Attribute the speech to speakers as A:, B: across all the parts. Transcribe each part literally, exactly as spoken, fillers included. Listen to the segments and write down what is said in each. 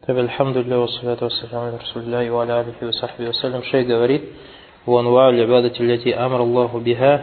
A: Альхамдулилля, вассаляту вассаляму аля расулилля, ва аля алихи ва сахби вассалям. Шейх говорит: «Ва анва'у л'ибадати лати амр Аллаху биха,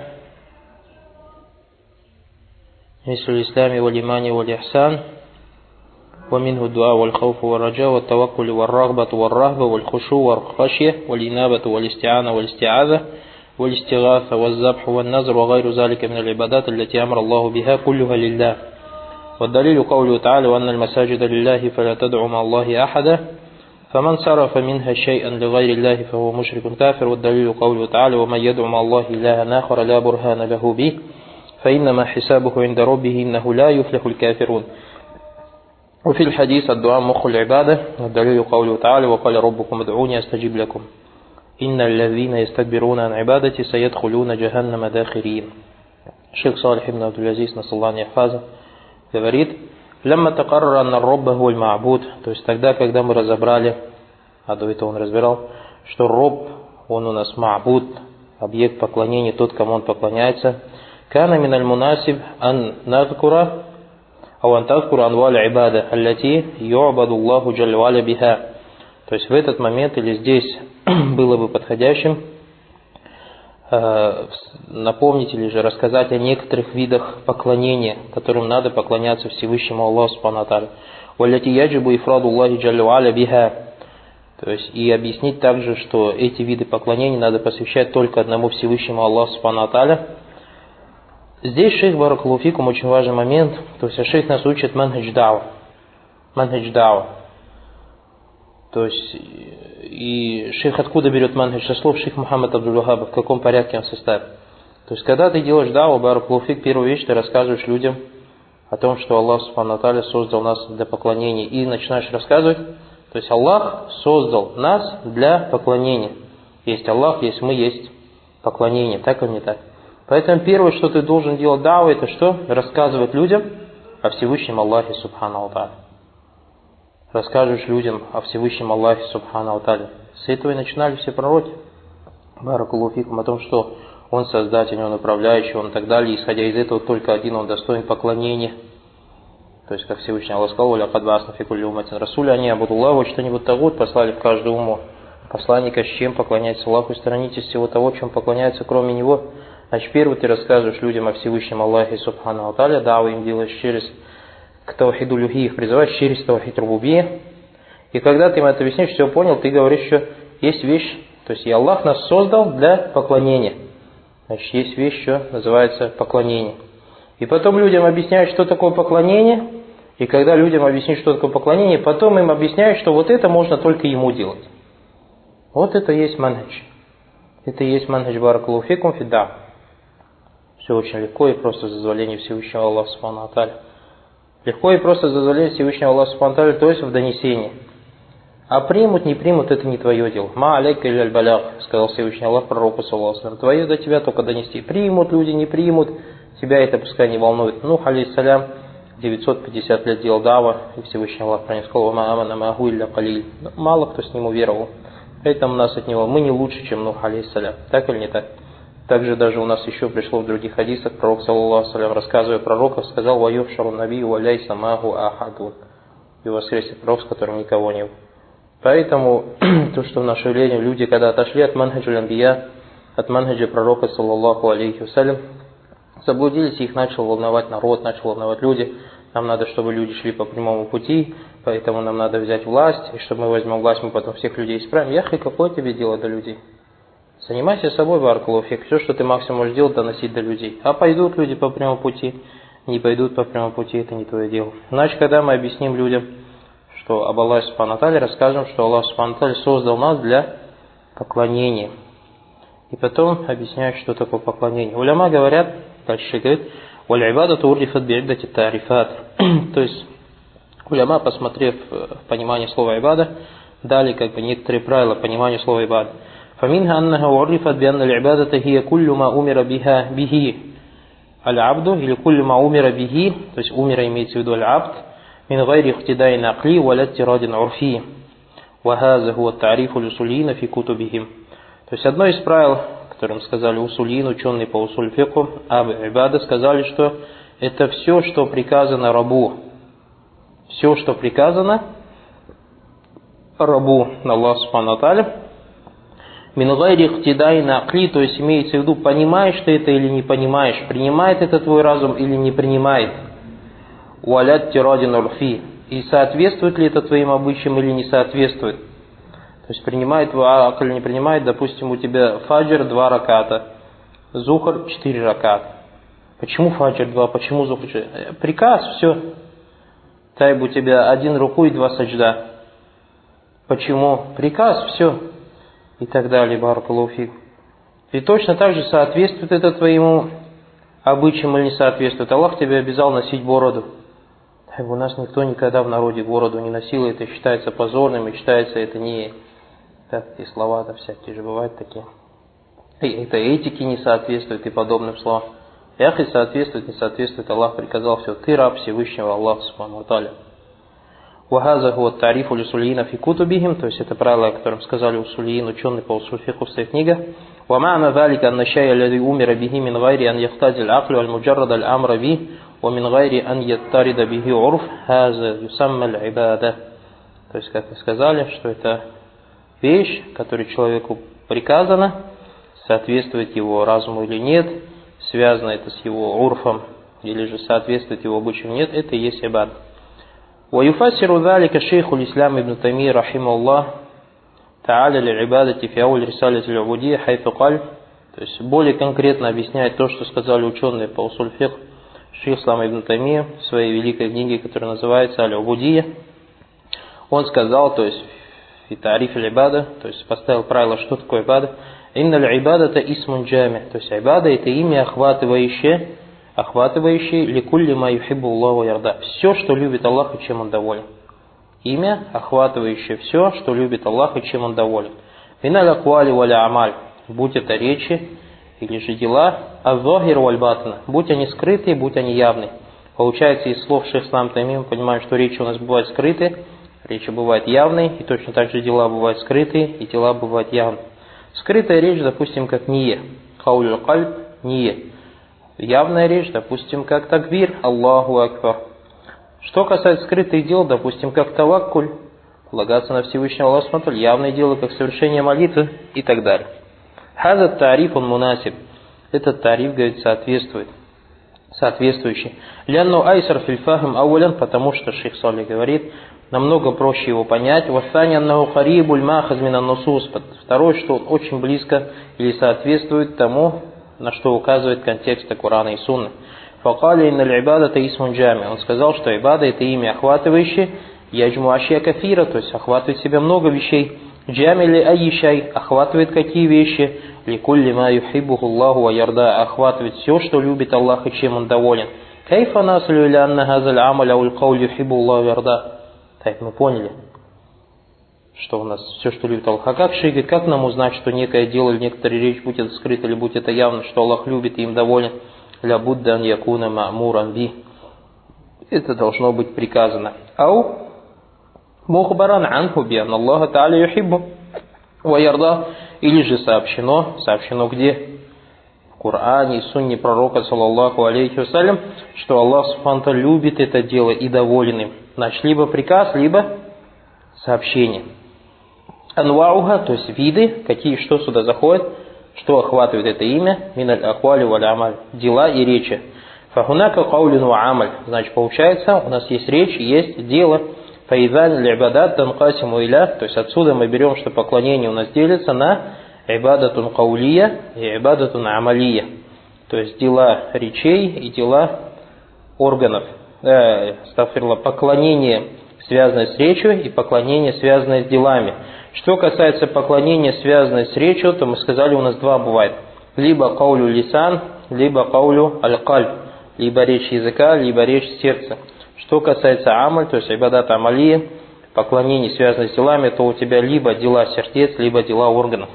A: мислю ислами валь имани валь ихсан, ва минху дуа валь хауфу валь раджа, ва таваккулю валь рагбату валь рахба, валь хушу валь хашья, валь инабату валь исти'ана валь исти'аза, валь истигатха валь забху валь назр, ва гайру залика мин аль-ибадат лати амр Аллаху биха, куллюха лилля». والدليل قوله تعالى وأن المساجد لله فلا تدعوا مع الله أحدا فمن صرف منها شيئا لغير الله فهو مشرك كافر. والدليل قوله تعالى ومن يدعو مع الله إلها آخر لا برهان له به فإنما حسابه عند ربه إنه لا يفلح الكافرون. وفي الحديث الدعاء مخ العبادة. والدليل قوله تعالى وقال ربكم ادعوني أستجب لكم إن الذين يستكبرون عن عبادتي سيدخلون جهنم داخرين. Шейх Салих ибн Абдул-Азиз, нассаллаху яхфаза, говорит: «Лямма такарра анна робба гуаль ма'буд», то есть тогда, когда мы разобрали, а до этого он разбирал, что роб, он у нас ма'буд, объект поклонения, тот, кому он поклоняется, кана миналь мунасиб ан надкура, ау ан тадкура анваль ибада, аллати ю'баду Аллаху джалля ва аля биха. То есть в этот момент или здесь было бы подходящим напомнить или же рассказать о некоторых видах поклонения, которым надо поклоняться Всевышнему Аллаху субхану ва тааля. Валляти яджибу ифраду Аллахи джалля ва аля биха. То есть и объяснить также, что эти виды поклонения надо посвящать только одному Всевышнему Аллаху субхану ва тааля. Здесь шейх баракаллаху фикум очень важный момент. То есть шейх нас учит манхадж дa'ва. Манхадж дa'ва. То есть, и шейх откуда берет манхадж? Со слов шейх Мухаммад Абдул-Вахаба, в каком порядке он составит. То есть, когда ты делаешь дa'ву, баракаллаху фик, первую вещь ты рассказываешь людям о том, что Аллах субхану ва тааля создал нас для поклонения. И начинаешь рассказывать, то есть Аллах создал нас для поклонения. Есть Аллах, есть мы, есть поклонение. Так или не так? Поэтому первое, что ты должен делать дa'ву, это что? Рассказывать людям о Всевышнем Аллахе субхану ва тааля. Расскажешь людям о Всевышнем Аллахе субхану ва тааля. С этого и начинали все пророки. Баракаллаху фикум, о том, что Он создатель, Он управляющий, Он и так далее. Исходя из этого, только один Он достоин поклонения. То есть, как Всевышний Аллах сказал, «Лякад баасна фи кулли умматин расуля, они абудуллаху что-нибудь тагут», послали в каждую умму посланника, с чем поклоняется Аллаху, и сторонитесь всего того, чем поклоняется кроме Него. Значит, первый ты рассказываешь людям о Всевышнем Аллахе субхану ва тааля, дa'ву им делаешь через к таухиду люхи, их призываешь через таухид рубубия. И когда ты им это объяснишь, все понял, ты говоришь, что есть вещь, то есть и Аллах нас создал для поклонения. Значит, есть вещь, что называется поклонение. И потом людям объясняют, что такое поклонение. И когда людям объяснишь, что такое поклонение, потом им объясняют, что вот это можно только ему делать. Вот это и есть манхадж. Это и есть манхадж баракаллаху фикум фи да'ва. Все очень легко и просто с дозволения Всевышнего Аллаха субхану ва тааля. Легко и просто дозволение Всевышнего Аллаха субхану ва тааля, то есть в донесении. А примут, не примут, это не твое дело. Ма алейка илля аль-баляг, сказал Всевышний Аллах пророку саллаллаху алейхи ва саллям. Твое до тебя только донести. Примут люди, не примут, тебя это пускай не волнует. Нух алейхиссалям девятьсот пятьдесят лет делал дa'ва, и Всевышний Аллах про него сказал: «Ма амана мa'аху илля калиль». Мало кто с ним уверовал. Поэтому нас от него, мы не лучше, чем Нух алейхиссалям. Так или не так? Также даже у нас еще пришло в других хадисах, пророк саллаллаху алейхи ва саллям, рассказывая пророков, сказал: «Ва юхшару набию ва ляйса маху ахадун». И воскресит пророк, с которым никого не было. Поэтому то, что в наше время люди, когда отошли от манхаджа анбия, от манхаджа пророка саллаллаху алейхи ва саллям, заблудились, и их начал волновать народ, начал волновать люди. Нам надо, чтобы люди шли по прямому пути, поэтому нам надо взять власть, и чтобы мы возьмем власть, мы потом всех людей исправим. Яхи, какое тебе дело до людей? Занимайся собой, баракаллаху фик. Все, что ты максимум можешь делать, доносить до людей. А пойдут люди по прямому пути, не пойдут по прямому пути, это не твое дело. Значит, когда мы объясним людям, что об Аллахе субхану ва тааля, расскажем, что Аллах субхану ва тааля создал нас для поклонения. И потом объясняют, что такое поклонение. Уляма говорят, дальше говорит, «Валь ибадату уррифат би'иддати тарифат». То есть, уляма, посмотрев в понимание слова ибада, дали как бы некоторые правила понимания слова ибада. فمنها أنها عرفت بأن العبادة هي كل ما أمر بها به العبد или كل ما أمر به, то есть умер имеется в виду العبد من غير اقتداء عقلي ولا اضطراد عرفي وهذا هو التعريف الأصوليين في كتبهم. То есть одно из правил, которым сказали усулиин, ученые по усуль фикху, об ибаде, сказали, что это все, что приказано рабу. Все, что приказано рабу Аллаха субхану ва тааля. Мин гайри ихтидай накли, то есть имеется в виду, понимаешь ты это или не понимаешь, принимает это твой разум или не принимает. Уалят тирадин урфи, и соответствует ли это твоим обычаям или не соответствует. То есть принимает твой акл или не принимает, допустим, у тебя фаджр два раката, зухр четыре раката. Почему фаджр два, почему зухр четыре? Приказ, все. Тайб у тебя один руку и два саджда. Почему? Приказ, все. И так далее, баракаллаху фик. И точно так же соответствует это твоему обычаям или не соответствует. Аллах тебя обязал носить бороду. У нас никто никогда в народе бороду не носил, это считается позорным, и считается это не... Так, и слова-то всякие же бывают такие. И это этике не соответствует и подобным словам. Ях и соответствует, не соответствует, Аллах приказал все. Ты раб Всевышнего Аллаха субхану ва тааля. Вахаза хуат тарифу лисулиина фи кутубихим, то есть это правило, о котором сказали усулиин, ученые по усуль фикху в своих книгах. Ва ма'на залика анна шай'a аллади умира бихи мин гайри ан яхтаджи аль-аклю аль-муджаррад аль-амра би, ва мин гайри ан яттарида бихи урф, хаза юсамма аль-ибада. То есть, как мы сказали, что это вещь, которой человеку приказано, соответствует его разуму или нет, связано это с его урфом, или же соответствует его обычаю нет, это и есть ибад. ويفسر ذلك شيخ الإسلام ابن تيمية رحمه الله تعالى للعبادة في أول رسالة العبودية حيث قال, то есть более конкретно объясняет то, что сказали ученые по усуль фикх шейх Ислам ибн Таймия в своей великой книге, которая называется Аль-Убудия. Он сказал, то есть в тариф аль-ибада, то есть поставил правило, что такое ибада. Инна аль-ибадата исмун джами, то есть ибада это имя охватывающее, охватывающее ликулли ма юхиббу Аллаху ярда. Все, что любит Аллах и чем он доволен. Имя, охватывающее все, что любит Аллах и чем он доволен. Миналь аквали валя амаль, будь это речи или же дела, аззахир валь батна, будь они скрытые, будь они явные. Получается, из слов шейх Ислам Таймия мы понимаем, что речи у нас бывают скрытые, речи бывают явные, и точно так же дела бывают скрытые, и дела бывают явные. Скрытая речь, допустим, как ние, хауль кальб, ние. Явная речь, допустим, как такбир, Аллаху акбар. Что касается скрытых дел, допустим, как таваккуль, полагаться на Всевышнего Аллаха субхану ва тааля, явные дела, как совершение молитвы и так далее. Хазат тариф он мунасиб. Этот тариф, говорит, соответствует. Соответствующий. Лянну айсар филь фахм аулян, потому что шейх Салли говорит, намного проще его понять. Вассани аннаху харибуль махаз минан нусус. Второе, что он очень близко или соответствует тому, на что указывает контекст Корана и Сунны. Факали инна аль-ибадата исмун джами. Он сказал, что ибада это имя охватывающее, яджму ашья кафира, то есть охватывает в себя много вещей. Джами ли айишай, охватывает какие вещи? Ликулли ма юхиббуху Аллаху ва ярда, охватывает все, что любит Аллах и чем он доволен. Кайфа наслю иля анна хазаль амаль ауль кауль юхиббу Аллаху ва ярда. Так, мы поняли, что у нас все, что любит Аллах. А как шейх говорит, как нам узнать, что некое дело или некоторая речь, будь это скрыто или будь это явно, что Аллах любит и им доволен? Ля буддан якуна ма'муран би. Это должно быть приказано. Ау мухбаран анху би ан Аллаха та'аля юхиббу ва ярда. Или же сообщено, сообщено где? В Коране и Сунне пророка, саллаллаху алейхи вассалям, что Аллах субхану ва тааля любит это дело и доволен им. Значит, либо приказ, либо сообщение. Анвауха, то есть виды, какие, что сюда заходит, что охватывает это имя, миналь аквали валь амаль, дела и речи. Фахунака каулин ва амаль, значит, получается, у нас есть речь, есть дело. Фаизан л'ибадат танкасиму иля, то есть отсюда мы берем, что поклонение у нас делится на ибадатун каулия и ибадатун амалия, то есть дела речей и дела органов. Э, поклонение, связанное с речью, и поклонение, связанное с делами. Что касается поклонения, связанного с речью, то мы сказали, у нас два бывает. Либо каулю лисан, либо каулю аль-кальб. Либо речь языка, либо речь сердца. Что касается амаль, то есть ибадат амалия, поклонение, связанное с делами, то у тебя либо дела сердец, либо дела органов.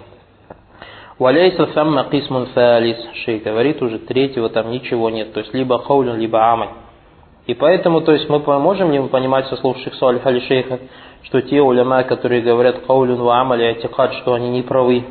A: Валяйса самма кисмун фалис. Шейх говорит, уже третьего там ничего нет. То есть либо каулю, либо амаль. И поэтому, то есть мы можем ли мы понимать со слов шейха Салих али шейха, что те уляма, которые говорят каулюн ва амаль и атикад, что они не правы.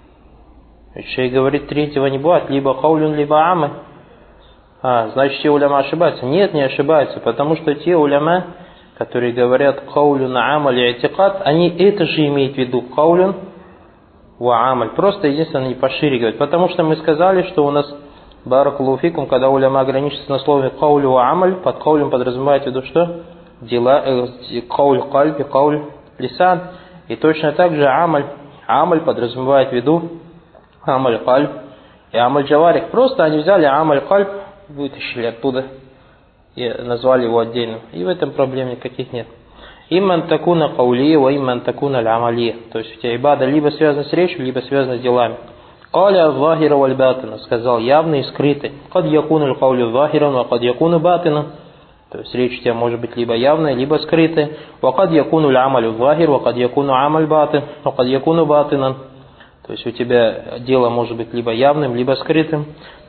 A: Шейх говорит, третьего не бывает, либо каулюн, либо амаль. А, значит, те уляма ошибаются. Нет, не ошибаются, потому что те уляма, которые говорят «каулюн амаль и'тикад», они это же имеют в виду «каулюн ва амаль». Просто единственное, они пошире говорят. Потому что мы сказали, что у нас баракаллаху фикум, когда уляма ограничится на слове «каулю ва амаль», под «каулем» подразумевает в виду что? Дела, э, «кауль кальби», «кауль лисан». И точно так же «амаль». «Амаль» подразумевает в виду «амаль кальб» и «амаль джаварих». Просто они взяли «амаль кальб», вытащили оттуда и назвали его отдельным. И в этом проблем никаких нет. Имман такуна каулия, ва имман такуна аль-амалия. То есть у тебя ибада либо связана с речью, либо связана с делами. Каля захира валь батина, сказал явный и скрытый. Кад якуну аль-каулю захиран, ва кад якуну батина. То есть речь у тебя может быть либо явная, либо скрытая. Ва кад якуну аль-амалю захир, ва кад якуну амаль батин, ва кад якуну батинан. То есть у тебя дело может быть либо явным, либо скрытым.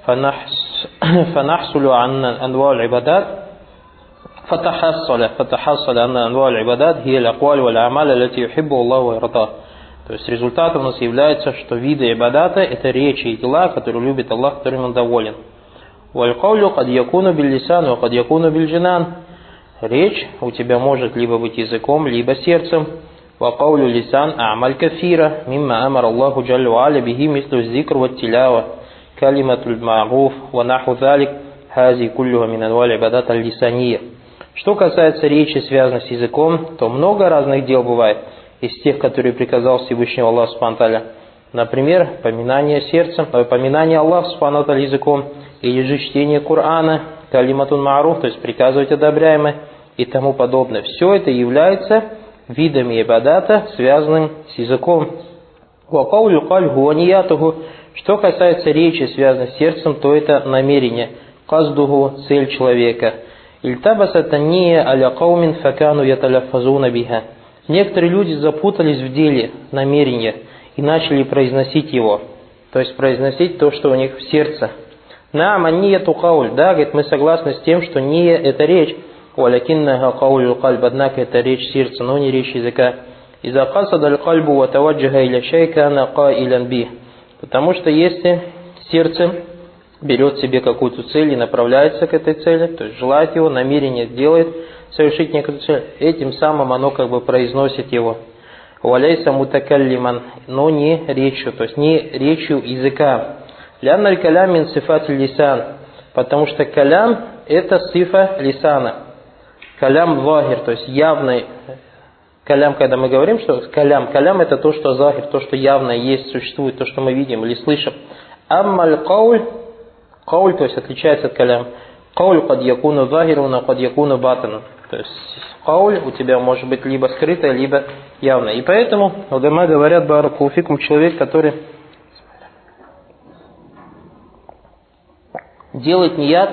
A: فنحصل عن أنواع العبادات فتحصل فتحصل أن أنواع العبادات هي الأقوال والأعمال التي يحبها الله ويرضاه. То есть результатом у нас является, что виды ибадата это речи и дела, которые любит Аллах, которым он доволен. والقول قد يكون باللسان وقد يكون بالجنان. Речь у тебя может либо быть языком, либо сердцем. وقول اللسان أعمال كثيرة مما أمر الله جل وعلا به مثل الذكر والتلاوة. Калиматуль ма'руф ва наху залик хази куллюха мин анваль ибадат аль-лисанiyя. Что касается речи, связанной с языком, то много разных дел бывает из тех, которые приказал Всевышний Аллах субхану тааля. Например, поминание сердцем, поминание Аллаха субхану тааля языком, или же чтение Корана, калиматуль ма'руф, то есть приказывать одобряемое и тому подобное. Все это является видами ибадата, связанным с языком. Ва каулю кальб ва ниятуху. Что касается речи, связанной с сердцем, то это намерение, каздуху, цель человека. Ильтабаса танния аля каумин факану яталяфазуна биха. Некоторые люди запутались в деле намерения и начали произносить его. То есть произносить то, что у них в сердце. Наама нияту кауль. Да, говорит, мы согласны с тем, что ния это речь. Валякиннага каулю кальб. Однако это речь сердца, но не речь языка. Иза касада аль кальбу ва таваджиха иля шайка ана каилян бих. Потому что если сердце берет себе какую-то цель и направляется к этой цели, то есть желает его, намерение делает совершить некую цель, этим самым оно как бы произносит его. Валяйса мутакаллиман, но не речью, то есть не речью языка. Лянна аль-калям мин сифат лисан, потому что калям это сифа лисана. Калям захир, то есть явный. Калям, когда мы говорим, что калям, калям это то, что захир, то, что явно есть, существует, то, что мы видим или слышим. Аммаль кауль, кауль, то есть отличается от калям. Кауль кад якуну захирун, кад якуну батану. То есть кауль у тебя может быть либо скрытое, либо явное. И поэтому уляма говорят, баракаллаху фикум, человек, который делает ният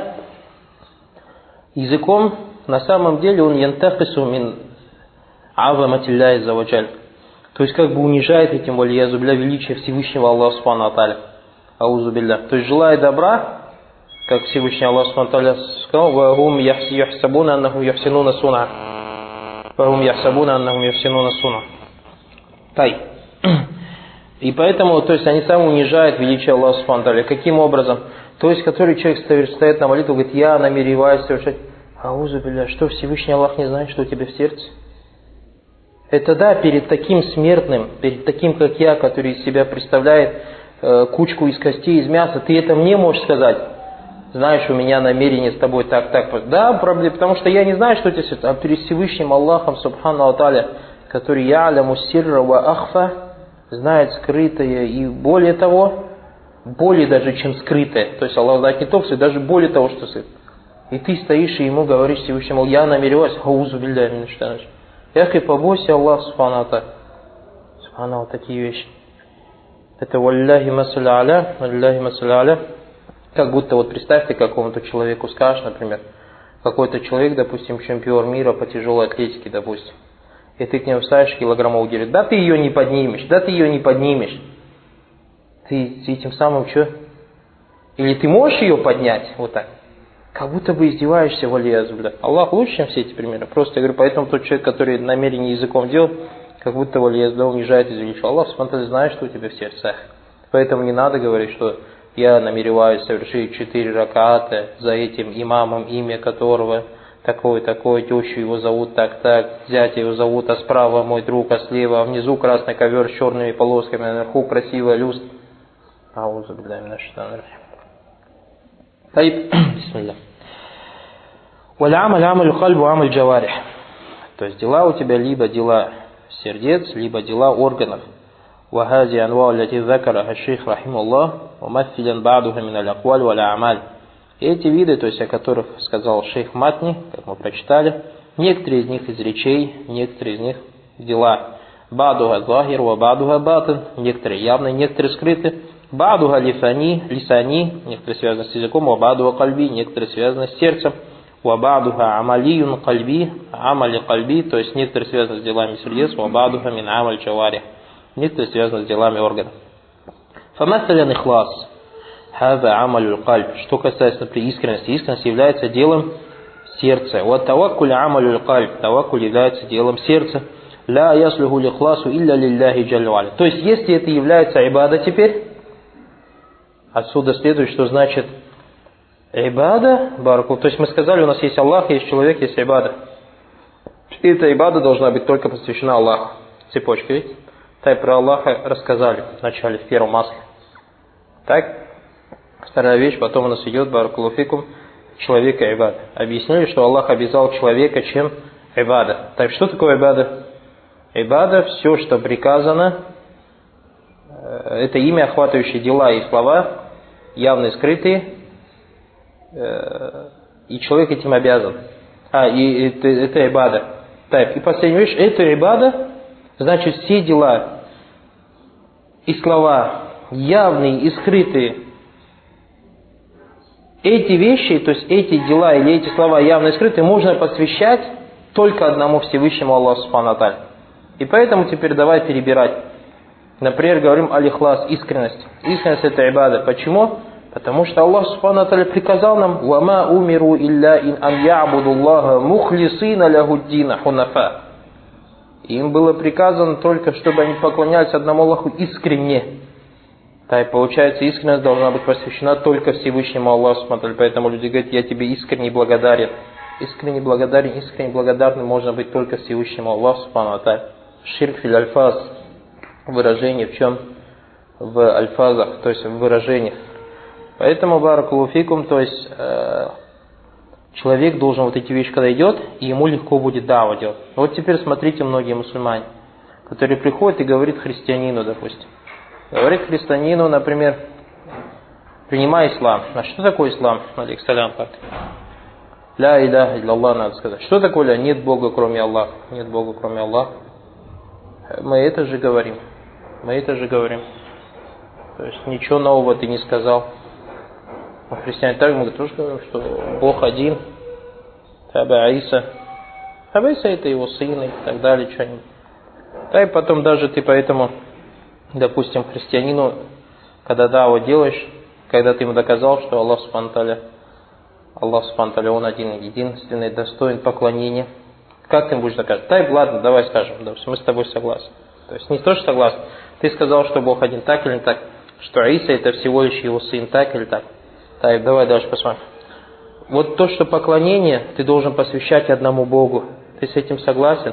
A: языком, на самом деле он янтахису мин азаматилляхи аззаваджаль. То есть как бы унижает этим валиязу билля величие Всевышнего Аллаха субхану тааля. Аузу билля. То есть желая добра, как Всевышний Аллах субхану тааля сказал, ва хум яхсабуна аннахум яхсинуна суна. Ва хум яхсабуна аннахум яхсинуна суна. Тай. И поэтому, то есть они сами унижают величие Аллаха субхану тааля. Каким образом? То есть, который человек стоит на молитву, говорит, я намереваюсь совершать. Аузу билля, что Всевышний Аллах не знает, что у тебя в сердце? Это да, перед таким смертным, перед таким, как я, который из себя представляет э, кучку из костей, из мяса, ты это мне можешь сказать. Знаешь, у меня намерение с тобой так, так. Да, проблема, потому что я не знаю, что это сердце. А перед Всевышним Аллахом, субхану тааля, который я'ляму сирра ва ахфа, знает скрытое и более того, более даже, чем скрытое. То есть Аллах знает не то все, даже более того, что скрыто. И ты стоишь и ему говоришь Всевышнему, я намереваюсь, аузу билля мин шайтанир раджим. Эх, и побойся Аллах, субхану тааля. Субхану, такие вещи. Это валляхи масаля аля, валляхи масаля аля. Как будто вот представьте, какому-то человеку скажешь, например, какой-то человек, допустим, чемпион мира по тяжелой атлетике, допустим. И ты к нему ставишь килограммовую говоришь, да ты ее не поднимешь, да ты ее не поднимешь. Ты, ты этим самым что? Или ты можешь ее поднять, вот так. Как будто бы издеваешься, валиязу билля. Аллах лучше, чем все эти примеры. Просто я говорю, поэтому тот человек, который намерение языком делает, как будто валиязу билля унижает и величие. Аллах субхану знает, что у тебя в сердцах. Поэтому не надо говорить, что я намереваюсь совершить четыре раката за этим имамом, имя которого такой, такой, тещу его зовут так-так, зятя его зовут, а справа мой друг, а слева, а внизу красный ковер с черными полосками, а наверху красивая люстра. Аузу билляхи минаш шайтанир раджим. Таиб, бисмилля. Валь амаль амаль кальбу амаль джаварих. То есть дела у тебя либо дела сердец, либо дела органов. وهذه أنواع التي ذكرها الشيخ رحمه الله ومثلا بعضها من الأقوال والأعمال. Эти виды, то есть о которых сказал шейх Матни, как мы прочитали, некоторые из них из речей, некоторые из них дела. Бадуха захир ва бадуха батин, некоторые явные, некоторые скрыты. Бадуха лисани, лисани, некоторые связаны с языком, ва бадуха кальби, некоторые связаны с сердцем. Ва бадуха амалиюн кальби, амали кальби, то есть некоторые связаны с делами сердец, ва бадуха мин амаль джаварих, некоторые связаны с делами органов. Фамасалян ихлас. Хаза амалюл кальб. Что касается, например, искренности. Искренность является делом сердца. Вот таваккуль амалюл кальб. Таваккуль является делом сердца. Ля яслюху лихласу илля лилляхи джалля ва'аля. То есть, если это является ибада теперь, отсюда следует, что значит ибада, бараку. То есть, мы сказали, у нас есть Аллах, есть человек, есть ибада. И эта ибада должна быть только посвящена Аллаху. Цепочка, видите? Так про Аллаха рассказали в начале, в первом масле. Так? Вторая вещь, потом у нас идет баракулуфикум человека ибада. Объяснили, что Аллах обязал человека чем ибада. Так что такое ибада? Ибада, все, что приказано, это имя, охватывающее дела и слова, явные, скрытые, и человек этим обязан. А, и это, это ибада. Так, и последняя вещь, это ибада, значит все дела и слова, явные и скрытые, эти вещи, то есть эти дела или эти слова явные и скрытые, можно посвящать только одному Всевышнему Аллаху Субхану ва Тааля. И поэтому теперь давай перебирать. Например, говорим аль-ихлас, искренность. Искренность это ибада. Почему? Потому что Аллах Субхану ва Тааля приказал нам: «Вама умиру илля ин ан я'буду Аллаха мухлисина лахуддина хунафа». Им было приказано только, чтобы они поклонялись одному Аллаху искренне. Да, и получается, искренность должна быть посвящена только Всевышнему Аллаху. Поэтому люди говорят: я тебе искренне благодарен. Искренне благодарен, искренне благодарным можно быть только Всевышнему Аллаху. Ширк фил альфаз. Выражение в чем? В альфазах, то есть в выражениях. Поэтому баракулуфикум, то есть э, человек должен вот эти вещи, когда идет, и ему легко будет дава делать. Вот теперь смотрите, многие мусульмане, которые приходят и говорят христианину, допустим. Говорит христианину, например, принимай ислам. А что такое ислам? Алейкиссалям, как? Ля иляха илляллах, надо сказать. Что такое ля? Нет Бога, кроме Аллаха. Нет Бога, кроме Аллаха. Мы это же говорим. Мы это же говорим. То есть ничего нового ты не сказал. А христиане так мы тоже говорим, что Бог один. Таба Аиса. Таба Аиса это его сын и так далее. Что-нибудь. Да и потом даже ты поэтому... Допустим, христианину, когда даву делаешь, когда ты ему доказал, что Аллах Субхану ва Тааля, Аллах Субхану ва Тааля, Он один, единственный, достоин поклонения, как ты ему будешь доказывать? Так, ладно, давай скажем, допустим, мы с тобой согласны. То есть не то, что согласны, ты сказал, что Бог один, так или не так, что Иса это всего лишь его сын, так или так. Так, давай дальше посмотрим. Вот то, что поклонение ты должен посвящать одному Богу, ты с этим согласен?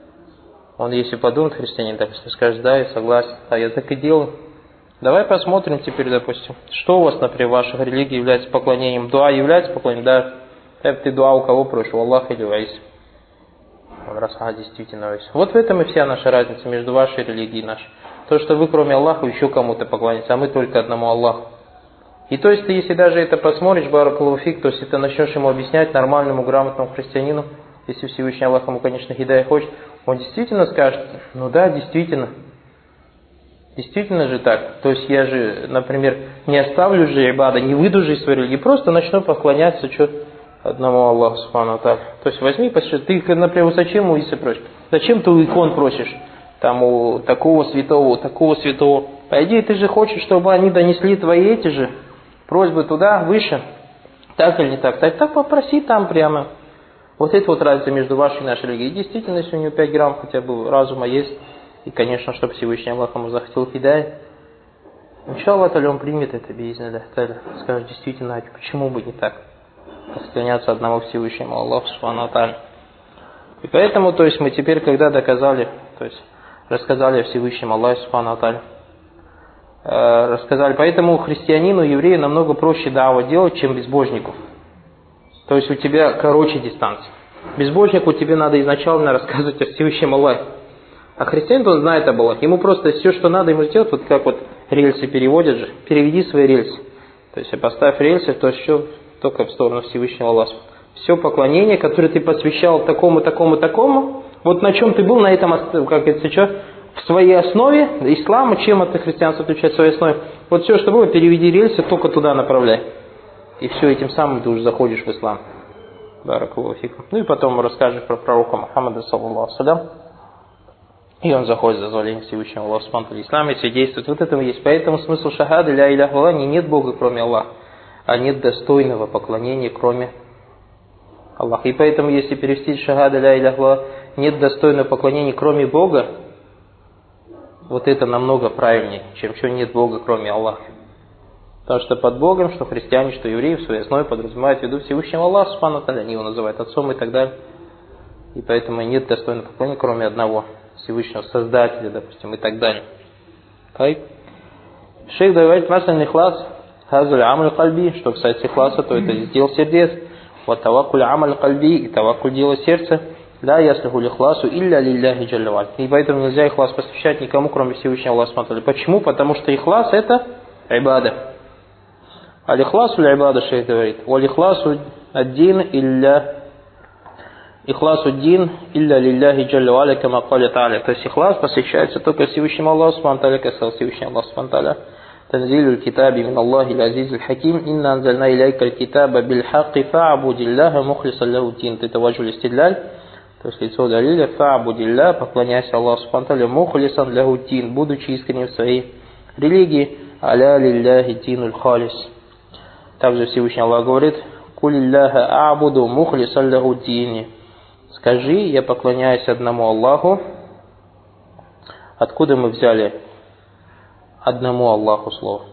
A: Он, если подумает, христианин, допустим, скажет: да, я согласен, а я так и делаю. Давай посмотрим теперь, допустим, что у вас, например, в ваших религиях является поклонением. Дуа является поклонением? Да. Так ты дуа у кого просишь? У Аллаха или у Аисы? Он раз, а, действительно, Аиса. Вот в этом и вся наша разница между вашей религией и нашей. То, что вы, кроме Аллаха, еще кому-то поклоняетесь, а мы только одному Аллаху. И то есть, ты, если даже это посмотришь, баракаллаху фик, то есть, ты начнешь ему объяснять нормальному, грамотному христианину, если Всевышний Аллах ему, конечно, хидай хочет, он действительно скажет: ну да, действительно. Действительно же так. То есть я же, например, не оставлю же ибада, не выйду же из своей религии, просто начну поклоняться что, одному Аллаху Субхану ва Тааля. То есть возьми, послушай, ты, например, зачем у Исы просишь? Зачем ты у икон просишь? Там у такого святого, у такого святого. По идее, ты же хочешь, чтобы они донесли твои эти же просьбы туда, выше. Так или не так? Так, так попроси там прямо. Вот это вот разница между вашей и нашей религией. И действительно, если у него пять грамм хотя бы разума есть, и, конечно, чтобы Всевышний Аллах ему захотел хидай, иншаллах, он примет это, биизниллях та'аля. Скажет: действительно, почему бы не так? поклоняться одному Всевышнему Аллаху Субхану ва Тааля. И поэтому, то есть мы теперь, когда доказали, то есть рассказали о Всевышнем Аллахе Субхану ва Тааля, э, рассказали, поэтому христианину, еврею намного проще дава делать, чем безбожнику. То есть у тебя короче дистанция. Безбожнику тебе надо изначально рассказывать о Всевышнем Аллахе. А христианин, он знает об Аллахе. Ему просто все, что надо ему сделать, вот как вот рельсы переводят же, переведи свои рельсы. То есть поставь рельсы, то есть все только в сторону Всевышнего Аллаха. Все поклонение, которое ты посвящал такому, такому, такому, вот на чем ты был, на этом, как это сейчас, в своей основе, ислама, чем от христианства отличается в своей основе, вот все, что было, переведи рельсы, только туда направляй. И все, этим самым ты уже заходишь в ислам. Баракаллаху фикум. Ну и потом расскажешь про пророка Мухаммада, саллаллаху алейхи ва саллям. И он заходит за дозволением Всевышнего Аллаха Субхану ва Тааля. Ислам и свидетельствует. Вот это есть. Поэтому смысл шахады ля иляха илlallah, не нет Бога, кроме Аллаха, а нет достойного поклонения, кроме Аллаха. И поэтому, если перевести шахада ля иляха илlallah, нет достойного поклонения, кроме Бога, вот это намного правильнее, чем что нет Бога, кроме Аллаха. Потому что под Богом, что христиане, что евреи в своей основе подразумевают в виду Всевышнего Аллаха Субхану ва Тааля, они его называют отцом и так далее. И поэтому нет достойного поклонения, кроме одного Всевышнего Создателя, допустим, и так далее. Так. Шейх говорит, масаль ихлас, хазуль амаль кальби, что касается ихласа, то это сделал сердец, вот таваккуль амаль кальби, и таваккуль дело сердца, ла яслиху ихласу илля лилляхи джалля ва аля. И поэтому нельзя ихлас посвящать никому, кроме Всевышнего Аллаха Субхану ва Тааля. Почему? Потому что ихлас это ибада. Аль-ихласу л'ибада, шейх говорит, валь-ихласу ад-дин илля ихласу дин илля лилляхи джалля ва аля, кама каля та'аля. То есть ихлас посвящается только Всевышнему Аллаху Субхану ва Тааля, как сказал Всевышний Аллах Субхану ва Тааля. Танзилю аль-китаби мин Аллахи аль-азиз аль-хаким, инна анзальна иляйка аль-китаба биль-хакки фа'абудилляха мухлисан лаху дин. Это ваджу листидляль, то есть лицо далиля, фа'абудилля, поклоняйся Аллаху Субхану ва Тааля, мухлисан лаху дин, будучи искренним в своей религии, аля лилляхи динул халис. Также Всевышний Аллах говорит, «Кулилляха а'буду мухлисан лаху дини». Скажи, я поклоняюсь одному Аллаху. Откуда мы взяли одному Аллаху слово?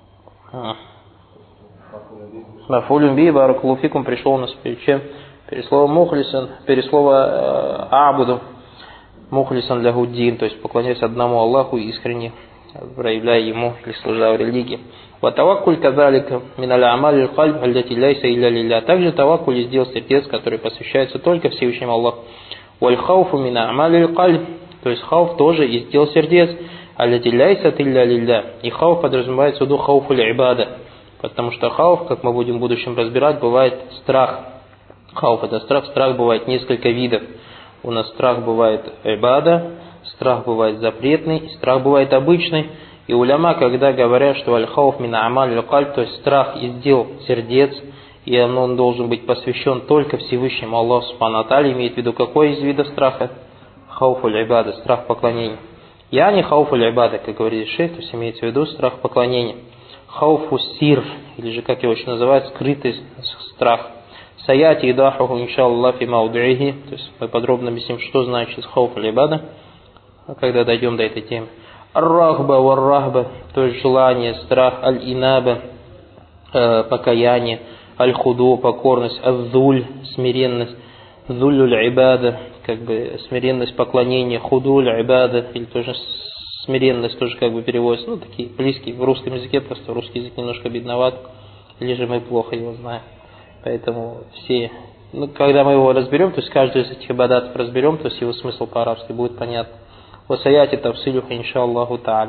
A: Мафулюм би, баракаллаху фикум, пришел у нас перед чем? Перед словом мухлисан, перед словом а'буду мухлисан лаху дин, то есть поклоняюсь одному Аллаху искренне, проявляя ему или служа в религии. Ватаваккуль казалика миналь амаль кальб аллати ляйса илля лилля. Также таваккуль из дел сердец, который посвящается только Всевышнему Аллаху. Валь хауфу мина амаль кальб, то есть хауф тоже из дел сердец, аллати ляйса илля лилля. И хауф подразумевается в виду хауфу л'ибада, потому что хауф, как мы будем в будущем разбирать, бывает страх. Хауф это страх, страх бывает несколько видов. У нас страх бывает ибада, страх бывает запретный, страх бывает обычный. И уляма, когда говорят, что аль-хауф мина амаль аль-кальб, то есть страх из дел сердец, и он должен быть посвящен только Всевышнему Аллаху Субхану ва Тааля, имеет в виду какой из видов страха? Хауф аль-ибада, страх поклонения. Я не хауф аль-ибада, как говорит шейх, то есть имеется в виду страх поклонения. Хауфу сир, или же как его еще называют, скрытый страх. Саяти и дахуху иншаллах фи маудуихи, то есть мы подробно объясним, что значит хауф аль-ибада, когда дойдем до этой темы. Ар-рахба вар-рахба, то есть желание, страх, аль-инаба, э, покаяние, аль-худу, покорность, ад-дуль, смиренность, дуль-уль-ибада, как бы смиренность поклонения, худуль-ибада, или тоже смиренность, тоже как бы переводится, ну такие близкие в русском языке, просто русский язык немножко бедноват, или же мы плохо его знаем. Поэтому все, ну когда мы его разберем, то есть каждый из этих ибадатов разберем, то есть его смысл по-арабски будет понятно. Васаяти тавсилюха иншаллаху та'аля.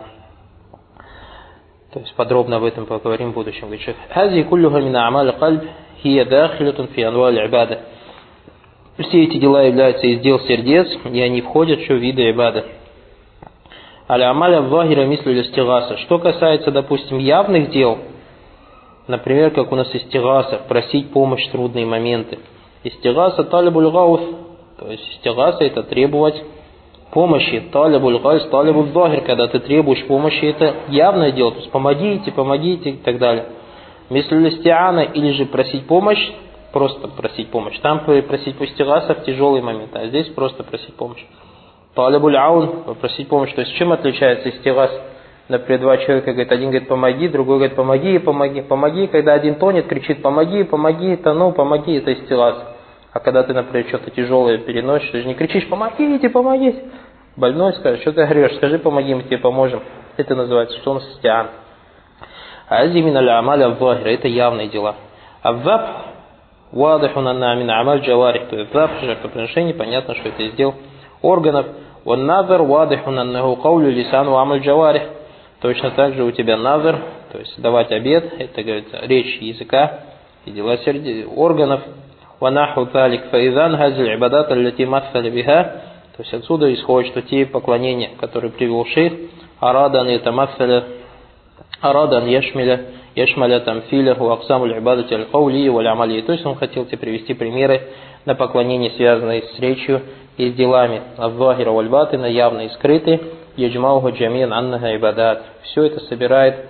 A: То есть подробно об этом поговорим в будущем. Хази куллюха мина амаль кальб хия дахилятун фи анваль ибада. Все эти дела являются из дел сердец, и они входят в виды ибада. Аля амаля вахира мислю истигаса. Что касается, допустим, явных дел, например, как у нас истигаса, просить помощь в трудные моменты. Истигаса талибуль гаус, то есть истигаса это требовать помощи, талибуль гайс, талибуль захир, когда ты требуешь помощи, это явное дело, то есть помогите, помогите и так далее. Мислю истиана, или же просить помощь, просто просить помощь. Там просить истигаса в тяжелый момент, а здесь просто просить помощь. Талибуль аун, попросить помощь. То есть чем отличается истигас например, два человека, говорит, один говорит, помоги, другой говорит, помоги, помоги, помоги. Когда один тонет, кричит, помоги, помоги, тону, помоги, это истилаз. А когда ты, например, что-то тяжелое переносишь, ты же не кричишь, помогите, помогите. Больной скажет, что ты орешь, скажи, помоги, мы тебе поможем. Это называется, что он стиан. Азимин аль-амаль аль-захир, это явные дела. Авваб, вадихун анна мин амаль джаварих, то есть ваб, жертвоприношение, понятно, что это из дел органов. Ван назар, вадихун аннаху каулю лисану амаль джаварих. Точно так же у тебя назар, то есть давать обет, это, говорится, речь языка и дела органов. Ванаху талик фаидан хазиль ибадат аллати массали биха. То есть отсюда исходит, что те поклонения, которые привел шейх, арадан ятамассаля, арадан яшмиля, яшмаля тамфиля, уаксаму аль-ибадати аль-каули валь-амали. То есть он хотел тебе привести примеры на поклонения, связанные с речью и с делами. Ав-захира валь-батина, явно и скрытые, яджмауха джамин аннаха ибадат. Все это собирает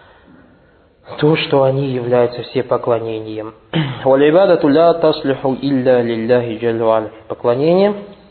A: то, что они являются все поклонением. Валь-ибадату ля таслиху илля лилляхи джаллю. Поклонение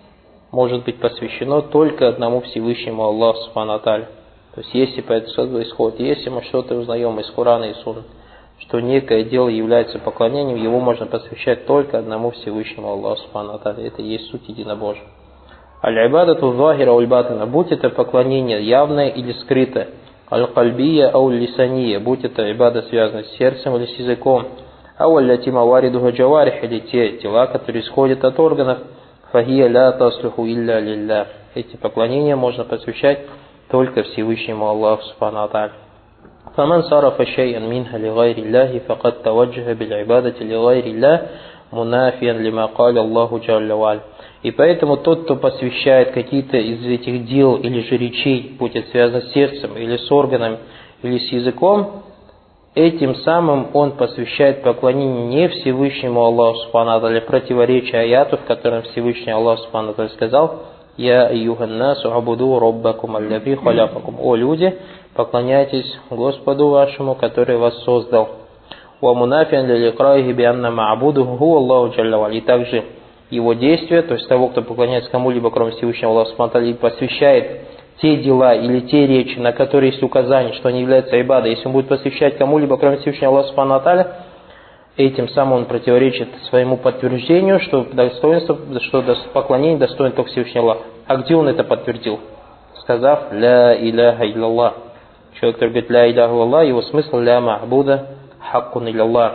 A: может быть посвящено только одному Всевышнему Аллаху субхану ва тааля. То есть, если по этому исходит, если мы что-то узнаем из Корана и Сунны, что некое дело является поклонением, его можно посвящать только одному Всевышнему Аллаху субхану ва тааля. Это и есть суть единобожия. Аль-ибадату захира уль-батина, будь это поклонение явное или скрытое, аль-кальбия ауль-лисания, будь это ибада, связанная с сердцем или с языком, ауль-лати маваридуха джаварих, или те дела, которые исходят от органов, фахия ля таслиху илля лилля. Эти поклонения можно посвящать только Всевышнему Аллаху субхану ва тааля. Фаман сарафа шай'ан минха ли гайри Аллахи факад таваджаха бил ибадати ли гайри Аллах мунафиян лима каля Аллаху джалля ва аля. И поэтому тот, кто посвящает какие-то из этих дел или же речей, будь это связано с сердцем или с органами или с языком, этим самым он посвящает поклонение не Всевышнему Аллаху субхану ва тааля, противоречия аяту, в котором Всевышний Аллах субхану ва тааля сказал: «Я айюханнасу абуду роббакум аллази халяфакум». О люди, поклоняйтесь Господу вашему, который вас создал. Ва мунафиан лиликраихи бианна ма'будуху ху Аллаху джалля ва аля. И также его действия, то есть того, кто поклоняется кому-либо, кроме Всевышнего Аллаха субхану ва тааля, и посвящает те дела или те речи, на которые есть указание, что они являются ибадой, если он будет посвящать кому-либо, кроме Всевышнего Аллаха субхану ва тааля, этим самым он противоречит своему подтверждению, что достоинство, что поклонение достоин только Всевышнего Аллаха. А где он это подтвердил? Сказав «Ля иляха илляллах». Человек, который говорит «Ля иляха илляллах», его смысл «Ля ма'буда хаккун илляллах».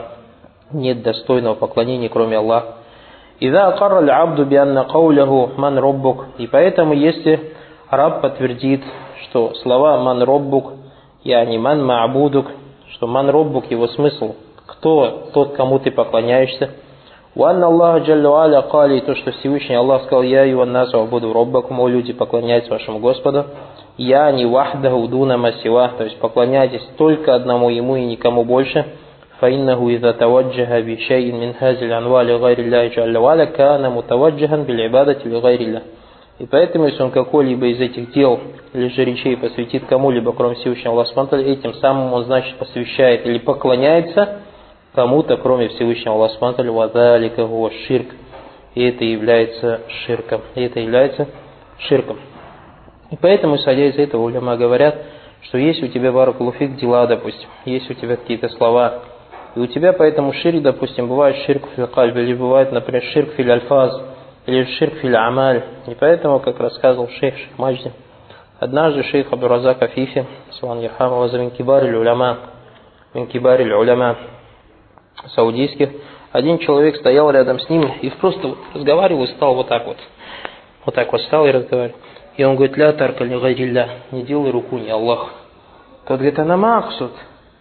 A: Нет достойного поклонения, кроме Аллаха. «Иза акарра л'абду бианна кауляху ман роббук». И поэтому, если раб подтвердит, что слова «ман роббук», яни «ман ма'будук», что «ман роббук» его смысл, кто тот, кому ты поклоняешься. «Уанна Аллаха джаллю аля кали», то, что Всевышний Аллах сказал: «Я и ваннасу абуду роббакум», о люди, поклоняйтесь вашему Господу. «Я не вахдаху дуна масива», то есть поклоняйтесь только одному Ему и никому больше. «Фаиннаху иза таваджаха би шайин мин хазиль анва ли гайри Аллахи джаллю аля кана мутаваджахан биль ибадати ли гайри Аллах». И поэтому, если он какой-либо из этих дел или же речей посвятит кому-либо, кроме Всевышнего Аллаха субхану ва тааля, этим самым он, значит, посвящает или поклоняется кому-то, кроме Всевышнего Аллаха субхану ва тааля, ва залика хуа ширк. И это является ширком. И это является ширком. И поэтому, исходя из этого, уляма говорят, что если у тебя баракулуфик дела, допустим, есть у тебя какие-то слова, и у тебя поэтому ширк, допустим, бывает ширк фил кальб, или бывает, например, ширк фил альфаз, или ширк фил амаль. И поэтому, как рассказывал шейх Шейх Маджди, однажды шейх Абдуразак Афифи, салам ярхаму, за минкибар уляма, минкибар уляма саудийских, один человек стоял рядом с ним и просто разговаривал и стал вот так вот. Вот так вот стал и разговаривал. И он говорит: «Ля тарка ли гайрилля», не делай руку, не Аллах. Тот говорит: «Ана махсуд»,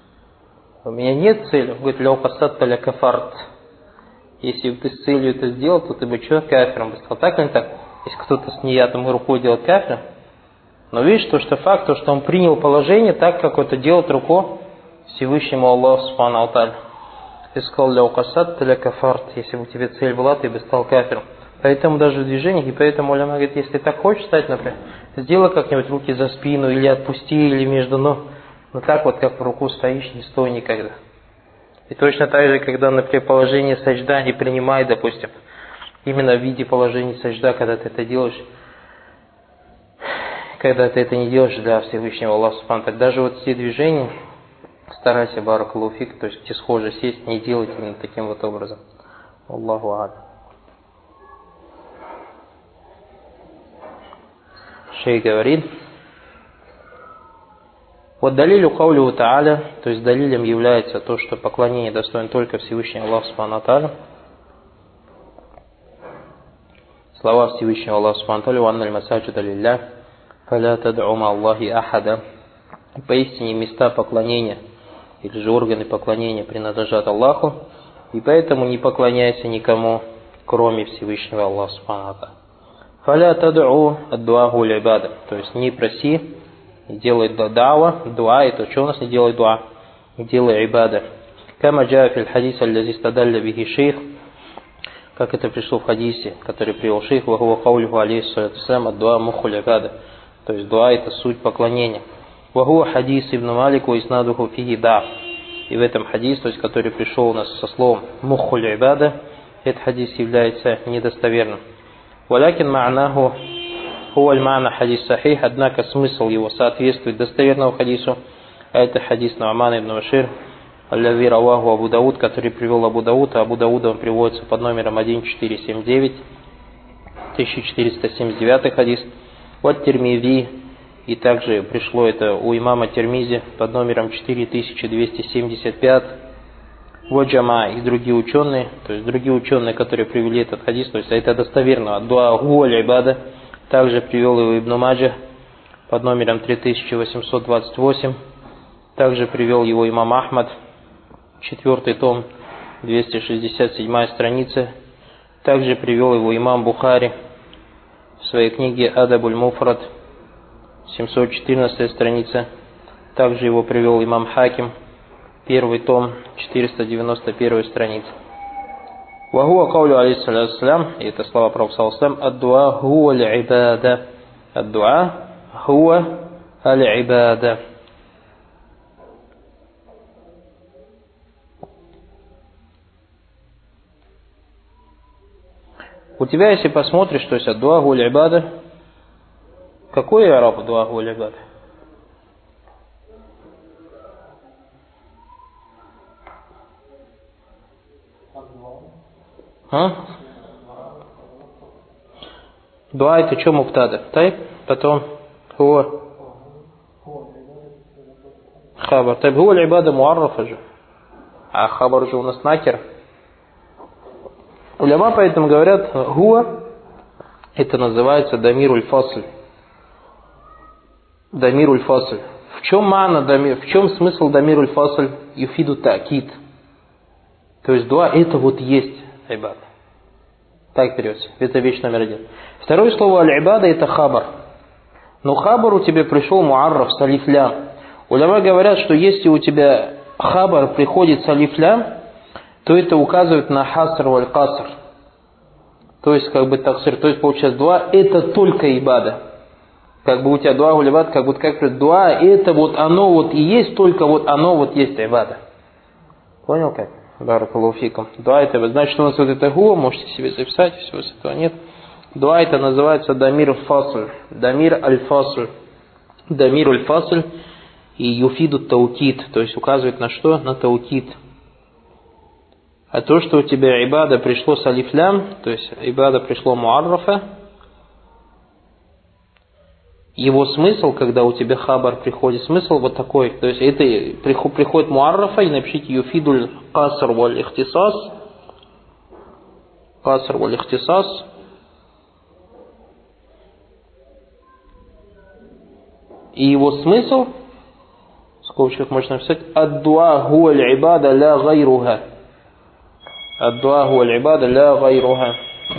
A: у меня нет цели. Он говорит: «Ля укасатта ля кафарт», если бы ты с целью это сделал, то ты бы что, кафиром бы стал. Так или не так? Если кто-то с неятым рукой делает кафиром. Но видишь, то, что факт, то, что он принял положение так, как это делает руку Всевышнему Аллаху субхану ва тааля. Ты сказал: «Ля укасатта ля кафарт», если бы у тебя цель была, ты бы стал кафиром. Поэтому даже в движениях, и поэтому уляма говорит, если ты так хочешь стать, например, сделай как-нибудь руки за спину, или отпусти, или между ног. Но так вот, как в руку стоишь, не стой никогда. И точно так же, когда, например, положение саджда не принимай, допустим, именно в виде положения саджда, когда ты это делаешь, когда ты это не делаешь для Всевышнего Аллаха Субхану ва Тааля. Даже вот все движения, старайся, баракаллаху фик, то есть где схоже сесть, не делать именно таким вот образом. Аллаху а'алям. Шейх говорит: вот далилю каулю Тааля, то есть далилем является то, что поклонение достоин только Всевышнего Аллаха Субхану ва Тааля. Слова Всевышнего Аллаха Субхану ва Тааля: «Ванналь масаджида лиллях, фаля тад'у ма Аллахи ахада». Поистине места поклонения, или же органы поклонения принадлежат Аллаху, и поэтому не поклоняйся никому, кроме Всевышнего Аллаха Субхану ва Тааля. «Фаля тад'у ад-дуа гуль ибада», то есть не проси, не делай дауа, дуа, это что у нас не делай дуа, не делай ибада. Кама джаа фил хадис аллази стадалля бихи шейх, как это пришло в хадисе, который привел шейх, ва хуа каулюху алейхиссалату вассалям ад-дуа мухуль ибада, то есть дуа это суть поклонения. Ва хуа хадис ибн Малик ва иснадуху фихи да. И в этом хадис, то есть который пришел у нас со словом мухуль ибада, этот хадис является недостоверным. Валякин ма'наху хуа аль-ма'на хадис сахих, однако смысл его соответствует достоверному хадису, а это хадис Ну'мана ибн Башир, аллази раваху Абу Дауд, который привел Абу Дауд, а Абу Дауда он приводится под номером четырнадцать семьдесят девять, тысяча четыреста семьдесят девятый хадис. Вот Тирмизи, и также пришло это у имама Тирмизи под номером четыре тысячи двести семьдесят пять. Вот Джама и другие ученые, то есть другие ученые, которые привели этот хадис, то есть это достоверно, дуа гуаль ибада, также привел его Ибн Маджа под номером три тысячи восемьсот двадцать восемь, также привел его имам Ахмад, четвертый том, двести шестьдесят седьмая страница, также привел его имам Бухари в своей книге Адабуль Муфрад, семьсот четырнадцатая страница, также его привел имам Хаким, первый том, четыреста девяносто первая страница. Вахуа каулю алейхиссалату вассалям, и это слова пророка саллаллаху алейхи ва саллям, ад-дуа хуа аль-ибада, ад-дуа хуа аль-ибада. У тебя, если посмотришь, то есть ад-дуа хуа аль-ибада, какой араб дуа хуа аль-ибада? А? Дуа это что муптада? Тайп, потом хуа хабар. Тайп хуа аль-ибада муаррафа же. А хабар же у нас накер. Уляма поэтому говорят, хуа это называется дамируль фасль. Дамируль фасль. В чем мана дамир? В чем смысл дамируль фасль? Юфиду та'кид. То есть дуа это вот есть ибада. Так берется. Это вещь номер один. Второе слово аль-ибада это хабар. Но хабар у тебя пришел муарраф с алиф-лям. Уляма говорят, что если у тебя хабар приходит с алиф-лям, то это указывает на хаср валь-каср. То есть как бы таксир. То есть получается дуа это только ибада. Как бы у тебя дуа аль-ибада, как будто как говорит, дуа это вот оно вот и есть, только вот оно вот есть ибада. Понял как? Баракаллаху фикум. Дуа это, значит, у нас вот это гуа, можете себе записать, всего этого нет. Дуа это называется дамир фасль. Дамир аль-фасль. Дамир аль-фасль и юфиду таукид, то есть указывает на что? На таукид. А то, что у тебя ибада пришло с алиф-лям, то есть ибада пришло муаррафа, его смысл, когда у тебя хабар приходит, смысл вот такой. То есть это приходит муаррафа, и напишите юфидуль каср валь ихтисас. Каср валь ихтисас. И его смысл, в скобочках можно написать, ад-дуа хуа аль-ибада ля гайруха. Ад-дуа хуа аль-ибада ля гайруха.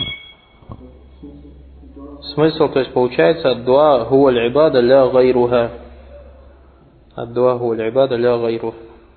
A: Смысл, то есть получается ад-дуа хуа аль-ибада ля гайруха. Ад-дуа хуа аль-ибада ля гайруха.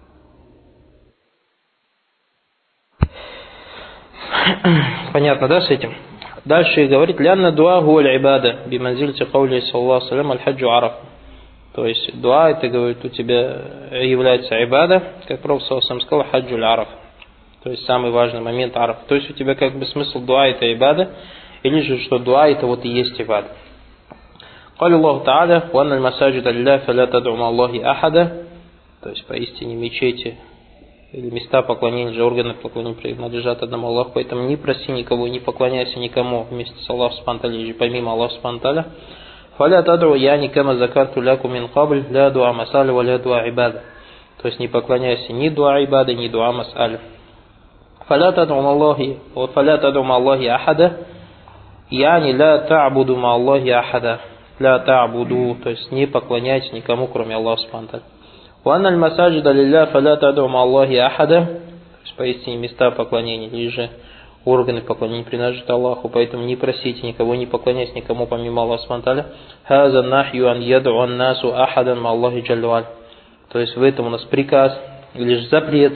A: Понятно, да, с этим? Дальше говорит, лянна дуа хуа аль-ибада биманзильти каули саллаллаху салям аль-хаджу араф. То есть дуа это, говорит, у тебя является ибада, как пророк саллаллаху алейхи ва саллям сказал, хаджу аль-араф. То есть самый важный момент араф. То есть у тебя как бы смысл дуа это ибада, или же что дуа это вот и есть ибада. قال الله تعالى: وأن المساجد لله فلا تدعوا مع الله أحدا. То есть поистине мечети или места поклонения, же органы поклонения принадлежат одному Аллаху, поэтому не проси никого, не поклоняйся никому вместе с Аллахом субхану ва тааля, или помимо Аллаха субхану ва тааля. فلا تدعوا يعني كما ذكرت لكم من قبل لا دعاء مسألة ولا دعاء عبادة. То есть не поклоняйся ни дуа ибада, ни дуа мас'аля. فلا تدعوا مع الله وفلا تدعوا مع الله أحدا يعني لا تعبدوا مع الله أحدا. لا تعبدوا, то есть не поклоняйтесь никому, кроме Аллаха субхану ва тааля. وأن المساجد لله فلا تدعوا مع الله أحدا. То есть поистине места поклонения или же органы поклонения принадлежат Аллаху, поэтому не просите никого, не поклоняйтесь никому помимо Аллаха субхану ва тааля. هذا النحي أن يدعو الناس أحدا مع الله جل وعلا. То есть в этом у нас приказ или же запрет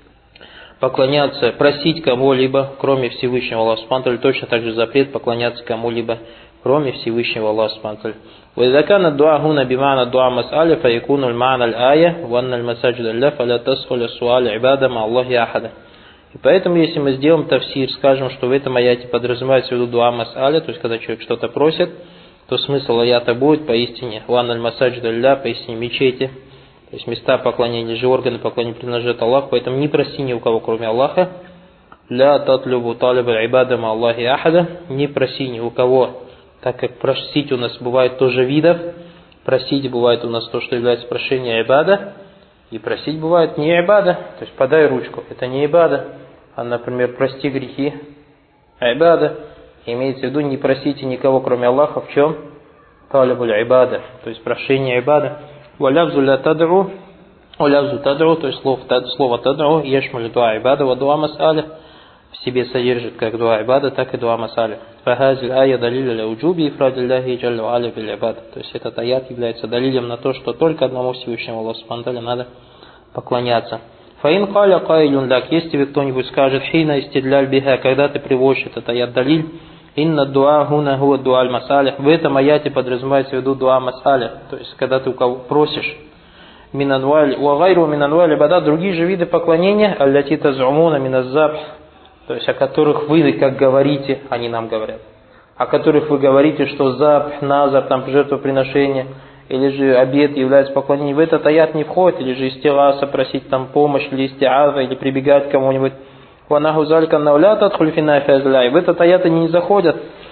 A: поклоняться, просить кого-либо, кроме Всевышнего Аллаха субхану ва тааля. Точно так же запрет поклоняться кому-либо, кроме Всевышнего Аллаха субхану ва тааля. وإذا كان الدعاء هنا بمعنى الدعاء مسألة فيكون المعنى الآية وأن المساجد لله فلا تسأل السؤال عبادة مع الله أحدا. И поэтому, если мы сделаем тафсир, скажем, что в этом аяте подразумевается в виду дуа мас'аля, то есть когда человек что-то просит, то смысл аята будет поистине «Ван аль-масаджид аль-ля», поистине мечети, то есть места поклонения, же органы поклонения принадлежат Аллаху, поэтому не проси ни у кого, кроме Аллаха. «Ля татлюбу талиб аль-ибада ма Аллахи ахада», не проси ни у кого, так как просить у нас бывает тоже видов, просить бывает у нас то, что является прошением ибада, и просить бывает не ибада, то есть подай ручку, это не ибада, а, например, прости грехи, ибада, имеется в виду не просите никого, кроме Аллаха, в чем? Талибуль ибада, то есть прошение ибада. Валявзу ля тадру, валявзу тадру, то есть слово, слово тадру, ешмаль дуа ибада, ва дуа мас'аля, в себе содержит как дуа ибада, так и дуа мас'аля. Фахазиль ая далиля ля уджуби ифрадилляхи джалля ва аля биль ибада. То есть этот аят является далилем на то, что только одному Всевышнему Аллаху субхану ва тааля надо поклоняться. Фаин каля кайлюн лак, если тебе кто-нибудь скажет хина истидляль биха, когда ты приводишь этот аят далиль, инна дуа хуна хуа дуа аль мас'аля, в этом аяте подразумевается в виду дуа мас'аля, то есть когда ты у кого просишь, минанваль ва гайру минанваль ибада, другие же виды поклонения, аллати тазумуна миназзабх, то есть о которых вы, как говорите, они нам говорят, о которых вы говорите, что забх, назар, там жертвоприношение, или же обед является поклонением, в этот аят не входит, или же истигаса, просить там помощь, или истиаза, или прибегать к кому-нибудь. Ванаху залька навлят от хульфина фазля. В этот аят они не заходят.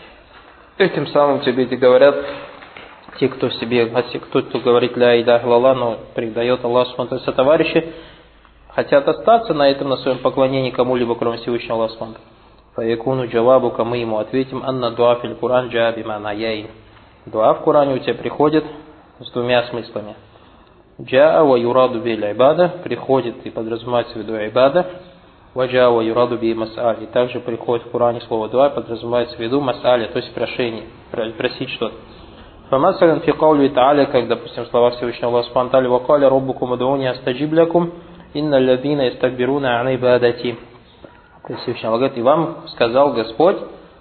A: Этим самым тебе эти говорят, те, кто себе, а те, кто, кто говорит ля иляха илlallah, но предает Аллаху субхану ва тааля, сотоварищи, хотят остаться на этом, на своем поклонении кому-либо, кроме Всевышнего Аллаха субхану ва тааля. Фаякуну джавабу, мы ему ответим, анна дуа фил Куран джа бимана яин. Дуа в Коране у тебя приходит с двумя смыслами. Джаа ва юраду биль ибада, приходит и подразумевается в виду ибада. Ваджа ва юраду би мас'али. И также приходит в Коране слово дуа, подразумевается в виду мас'али, то есть прошение, просить что-то. Фамасалан фи каули та'аля, как, допустим, в словах Всевышнего Аллаха субхану ва тааля, ва каля раббукум уд'уни астаджиб лякум, инна аллазина истакбируна ан ибадати. То есть Всевышний Аллах говорит, и вам сказал Господь,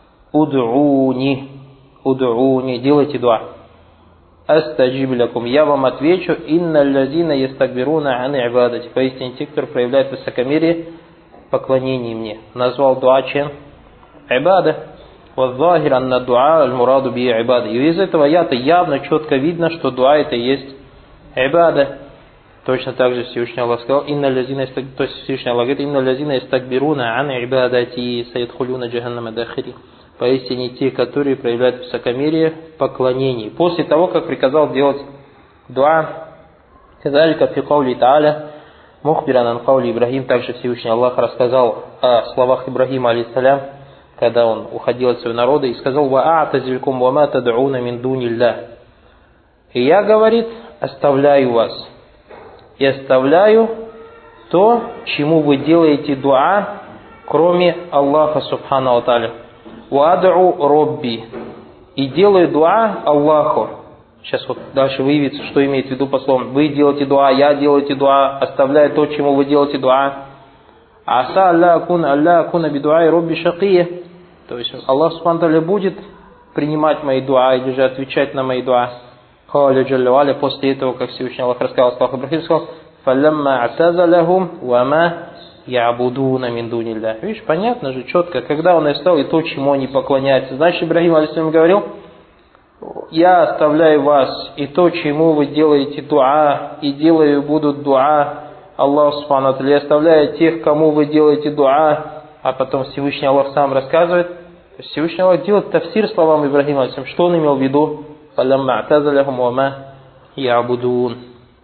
A: уд'уни, уд'уни, делайте дуа. Астаджиб лякум, я вам отвечу, инна аллазина истакбируна ан ибадати. Поистине те, кто проявляет высокомерие, поклонение мне. Назвал дуа чем? Ибада. Ваззахир анна дуа аль-мураду би ибада. И из этого аята явно, четко видно, что дуа это есть ибада. Точно так же Всевышний Аллах сказал, инна лазина, то есть Всевышний Аллах говорит, инна лазина истакбируна ан ибадати саядхулюна джаханнама дахири. Поистине те, которые проявляют высокомерие в поклонении. После того, как приказал делать дуа, казалика фи каули та'аля, мухбиран ан каули Ибрахим, также Всевышний Аллах рассказал о словах Ибрахима алейхиссалям, когда он уходил от своего народа, и сказал, ва а'тазилькум ва ма тад'уна мин дунилля. И я, говорит, оставляю вас. И оставляю то, чему вы делаете дуа, кроме Аллаха субхану ва тааля. Ва ад'у робби. И делаю дуа Аллаху. Сейчас вот дальше выявится, что имеет в виду по словам. Вы делаете дуа, я делаете дуа, оставляю то, чему вы делаете дуа. Аса алла акуна алла акуна би дуа робби шакия. То есть Аллах субхану ва тааля будет принимать мои дуа или же отвечать на мои дуа. Каля джалля ва аля, после этого, как Всевышний Аллах рассказал, Аллах Ибрахим сказал, фалламма атазалахум ва ма ябудуна мин дунилля. Видишь, понятно же, четко, когда он оставил и то, чему они поклоняются. Значит, Ибрахим алейхиссалям говорил, я оставляю вас и то, чему вы делаете дуа, и делаю будут дуа Аллаху субхану ва тааля, я оставляю тех, кому вы делаете дуа, а потом Всевышний Аллах сам рассказывает. Всевышний Аллах делает тафсир словам Ибрахима алейхиссалям. Что он имел в виду? فَلَمَّا اعْتَزَلَهُمْ وَمَا يَعْبُدُونَ.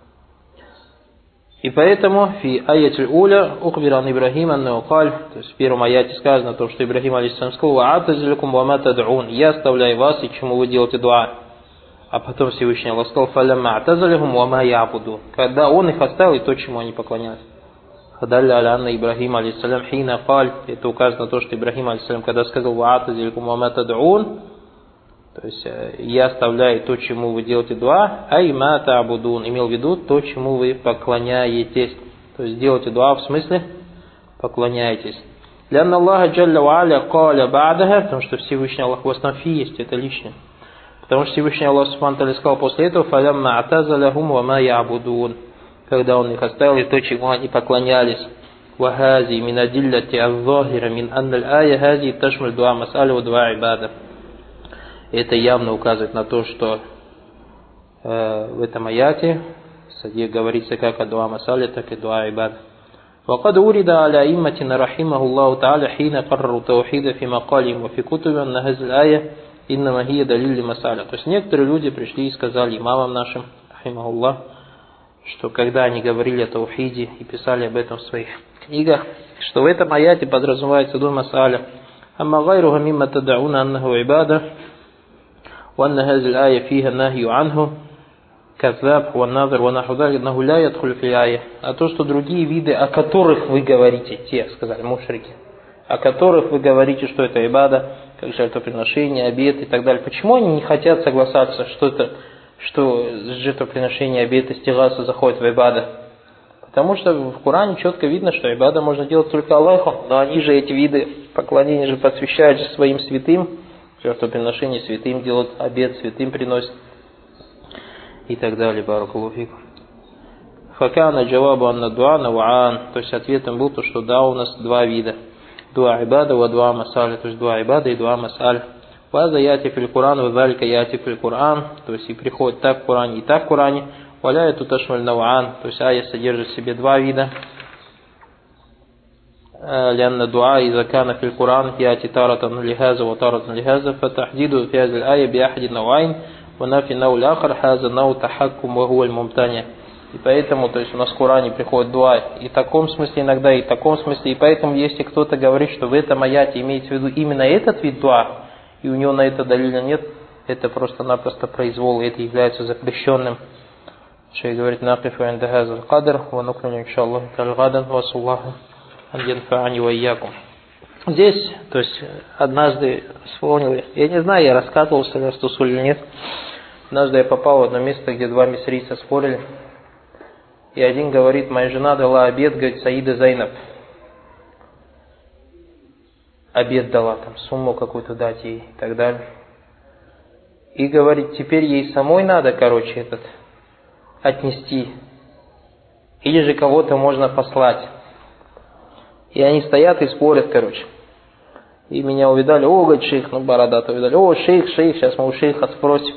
A: И поэтому фи аятль уля ухбир ан Ибрахим аннаху каль, то есть в первом аяте сказано то, что Ибрахим алейхиссалям сказал: «Ва атазилякум ва ма тад'ун», я оставляю вас и чему вы делаете дуа. А потом Всевышний Аллах сказал: «Фалямма атазалихум ва ма я'буду», когда он их оставил и то, чему они поклонялись. Хадалля аля анна Ибрахим алейхиссалям хина каль, это указано то, что Ибрахим алейхиссалям, когда сказал: «Ва атазилякум ва ма тад'ун», то есть я оставляю то, чему вы делаете дуа, ай ма та'будун, имел в виду то, чему вы поклоняетесь. То есть делайте дуа в смысле поклоняетесь. Лянна Аллаха джалля ва аля каля ба'даха, потому что Всевышний Аллах в основе есть, это лишнее. Потому что Всевышний Аллах субхану ва тааля сказал после этого: «Фалямма атазалахум ва ма я'будун», когда он их оставил и то, чему они поклонялись. Ва хази мин адиллати аз-захира мин анна аль-ая хази ташмаль дуа мас'аля ва дуа ибада. Это явно указывает на то, что э, в этом аяте говорится как о дуа мас'аля, так и дуа ибада. وقد ورد على أئمتنا رحمه الله تعالى حين قرروا التوحيد في مقالهم وفي كتب أن هذه الآية إنما هي دليل لمسألة. То есть некоторые люди пришли и сказали имамам нашим, рахимахуллах, что когда они говорили о таухиде и писали об этом в своих книгах, что в этом аяте подразумевается дуа мас'аля. أما غيرها مما تدعون أنه عبادة وأن هذه الآية فيها النهي عنه كذاب والنظر ونحو ذلك أنه لا يدخل في الآية. А то, что другие виды, о которых вы говорите, те, сказали мушрики, о которых вы говорите, что это ибада, как жертвоприношение, обед и так далее. Почему они не хотят согласаться, что это, что жертвоприношение, обед, истигаса заходит в ибада? Потому что в Коране четко видно, что ибада можно делать только Аллаху, но они же эти виды поклонения же посвящают же своим святым, жертвоприношение святым делают, обед святым приносят и так далее. Баракаллаху фикум. Факана джавабу анна дуа наваан, то есть ответом был то, что да, у нас два вида. Дуа ибада ва дуа мас'аля, то есть дуа ибада и дуа мас'аля. Ваза яти фил Куран, вазалика яти фил Куран, то есть и приходит так в Коране и так в Коране. Валя эту ташмаль наваан, то есть ая содержит в себе два вида. لأن الدعاء إذا كان في القرآن يأتي تارة لهذا وتارة لهذا فتحديده في هذه الآية بأحد النوعين ونفي النوع الآخر هذا النوع تحكم وهو الممتنع. И поэтому, то есть у нас в Коране приходит дуа и в таком смысле иногда, и в таком смысле. И поэтому, если кто-то говорит, что в этом аяте имеется в виду именно этот вид дуа, и у него на это далиля нет, это просто-напросто произвол, и это является запрещенным. Шейх говорит: «Накифу инда хазал кадр, ва нукмилу иншаллаху та'аля гадан, ва саллаху ан янфа'ани ва иякум». Здесь, то есть однажды вспомнил, я не знаю, я рассказывал Стусуль или нет, однажды я попал в одно место, где два мисрийца спорили. И один говорит: моя жена дала обет, говорит, Саида Зайнаб. Обет дала, там сумму какую-то дать ей и так далее. И говорит, теперь ей самой надо, короче, этот отнести. Или же кого-то можно послать. И они стоят и спорят, короче. И меня увидали: о, говорит, шейх, ну бородатый увидали: о, шейх, шейх, сейчас мы у шейха спросим.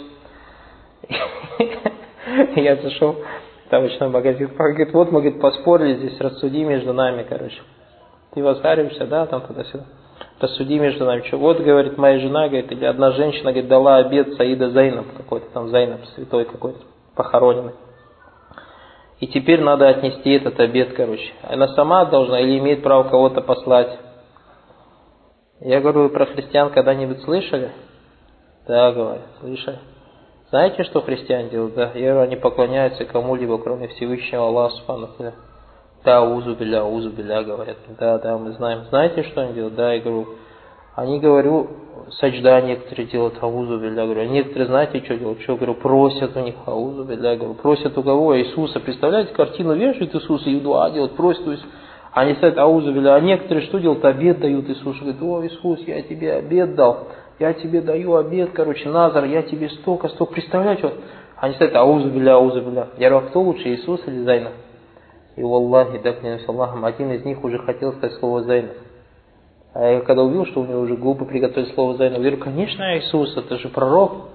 A: Я зашел в табачный магазин, говорит: вот мы, говорит, поспорили здесь, рассуди между нами, короче. Ты возгариваешься, да, там туда-сюда. Рассуди между нами. Что? Вот, говорит, моя жена, говорит, или одна женщина, говорит, дала обет Саида Зайнаб, какой-то там Зайнаб, святой какой-то, похороненный. И теперь надо отнести этот обет, короче. Она сама должна или имеет право кого-то послать? Я говорю: вы про христиан когда-нибудь слышали? Да, говорю, слышали. Знаете, что христиане делают? Да, я говорю, они поклоняются кому-либо, кроме Всевышнего Аллаха субхану ва тааля. Да, аузу билля, аузу билля, говорят. Да, да, мы знаем. Знаете, что они делают? Да, я говорю, они, говорю, саджда некоторые делают, аузу билля, говорю. А некоторые, знаете, что делают? Что, говорю, просят у них, аузу билля, говорю. Просят у кого? Иисуса. Представляете, картину вешают Иисуса и дуа делают, просят. То есть они стоят, аузу билля. А некоторые что делают? Обет дают Иисусу. Говорят: о, Иисус, я тебе обет дал. Я тебе даю обет, короче, назар, я тебе столько, столько. Представляете, вот. Они стоят, аузу билля, аузу билля. Я говорю, а кто лучше, Иисус или Зайнаб? И валлахи, да, клянусь Аллахом, один из них уже хотел сказать слово Зайнаб. А я когда увидел, что у него уже губы приготовили слово Зайнаб, я говорю: конечно, Иисус, это же пророк.